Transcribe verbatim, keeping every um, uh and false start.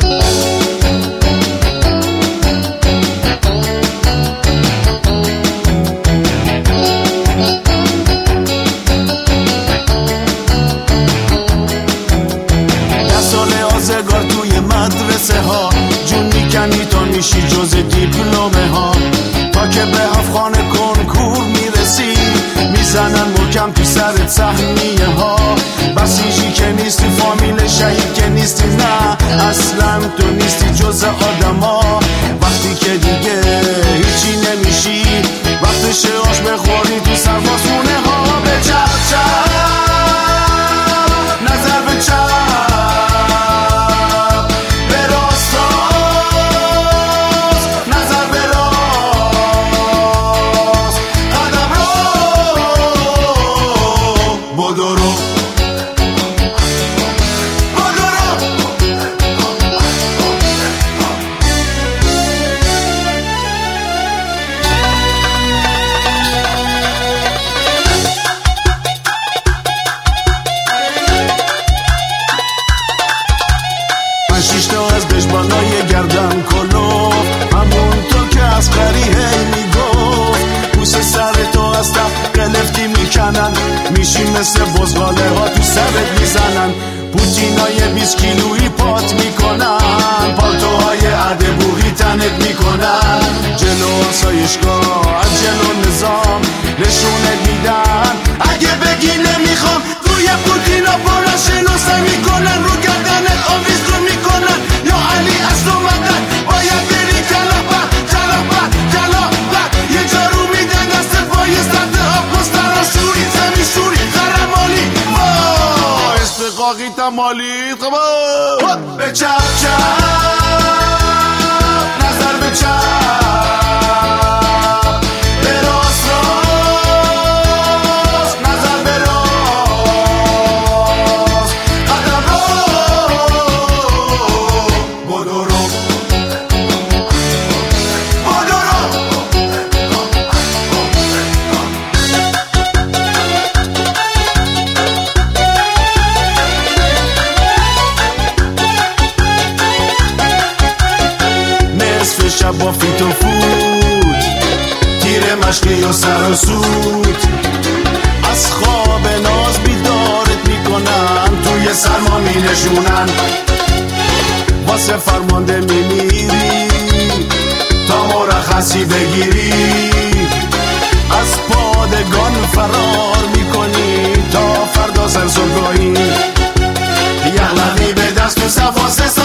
مدرسه ها جون میکنی تا میشی جز دیپلمه ها، تا که به افغان کنکور میرسی میزنن محکم تو سرت سهمیه ها. بسیجی که نیستی، فامیل شهید که نیستی، نه اصلا تو نیستی جز آدم ها. وقتی که دیگه هیچی نمیشی، وقتش آش بخوری تو سربازخونه ها. به چپ چپ نظر به چپ، شیشتا از دشبانای گردن کلو، همون تو که از قری هی میگفت پوست سر تو از تحت قلفتی میکنن، میشی مثل بزغاله ها تو سرت میزنن. پوتینای بیست کیلویی پات میکنن، پالتوهای عدبوهی تنت میکنن. جلو آسایشگاه از جلو نظام نشونت میدن، اگه بگی نمیخوام روی پوتینا پارا شناسه میکنن، رو گردنت آویز رو میکنن. یا علی از تو مدن باید بری جلابت جلابت جلابت، یه جارو میدن دست پای سطح آب مسترا شوری زمی شوری خرمالی ما استقاقی تمالی خب به چپ چپ نظر به چپ، شب با فیت و فوت، تیر مشقی یا سر و سود، از خواب ناز بیدارت میکنن، توی سرما می نشونن. واسه فرمانده میمیری تا مرخصی بگیری، از پادگان فرار میکنی تا فردا سر صبحگاهی. یغلقی به دست و صفاسه